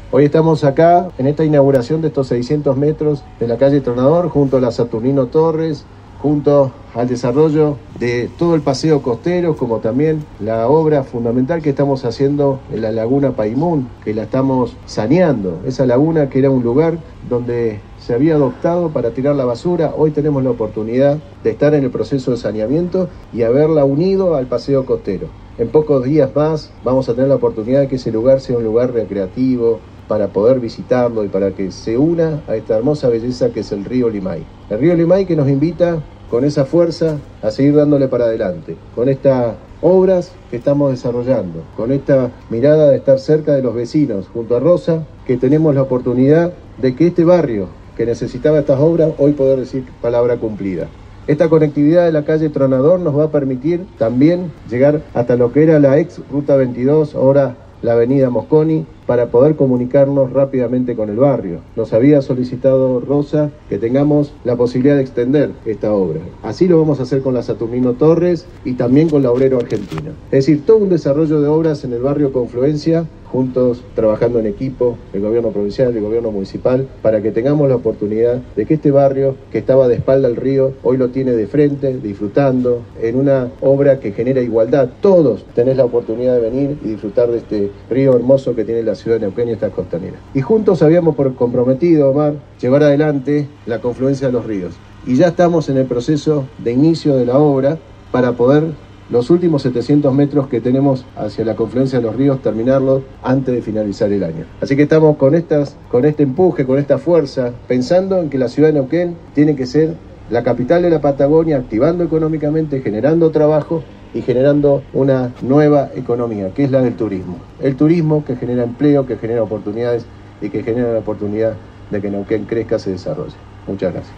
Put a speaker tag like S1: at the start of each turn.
S1: Hoy estamos acá en esta inauguración de estos 600 metros de la calle Tronador, junto a la Saturnino Torres, junto al desarrollo de todo el paseo costero, como también la obra fundamental que estamos haciendo en la laguna Paimún, que la estamos saneando. Esa laguna que era un lugar donde se había adoptado para tirar la basura, hoy tenemos la oportunidad de estar en el proceso de saneamiento y haberla unido al paseo costero. En pocos días más vamos a tener la oportunidad de que ese lugar sea un lugar recreativo, para poder visitarlo y para que se una a esta hermosa belleza que es el río Limay. El río Limay que nos invita con esa fuerza a seguir dándole para adelante, con estas obras que estamos desarrollando, con esta mirada de estar cerca de los vecinos, junto a Rosa, que tenemos la oportunidad de que este barrio que necesitaba estas obras, hoy poder decir palabra cumplida. Esta conectividad de la calle Tronador nos va a permitir también llegar hasta lo que era la ex Ruta 22, ahora la avenida Mosconi, para poder comunicarnos rápidamente con el barrio. Nos había solicitado Rosa que tengamos la posibilidad de extender esta obra. Así lo vamos a hacer con la Saturnino Torres y también con la Obrero Argentina. Es decir, todo un desarrollo de obras en el barrio Confluencia, juntos trabajando en equipo, el gobierno provincial, el gobierno municipal, para que tengamos la oportunidad de que este barrio, que estaba de espalda al río, hoy lo tiene de frente, disfrutando, en una obra que genera igualdad. Todos tenés la oportunidad de venir y disfrutar de este río hermoso que tiene la ciudad de Neuquén y estas costaneras. Y juntos habíamos comprometido, Omar, llevar adelante la confluencia de los ríos. Y ya estamos en el proceso de inicio de la obra para poder los últimos 700 metros que tenemos hacia la confluencia de los ríos, terminarlos antes de finalizar el año. Así que estamos con este empuje, con esta fuerza, pensando en que la ciudad de Neuquén tiene que ser la capital de la Patagonia, activando económicamente, generando trabajo y generando una nueva economía, que es la del turismo. El turismo que genera empleo, que genera oportunidades y que genera la oportunidad de que Neuquén crezca, se desarrolle. Muchas gracias.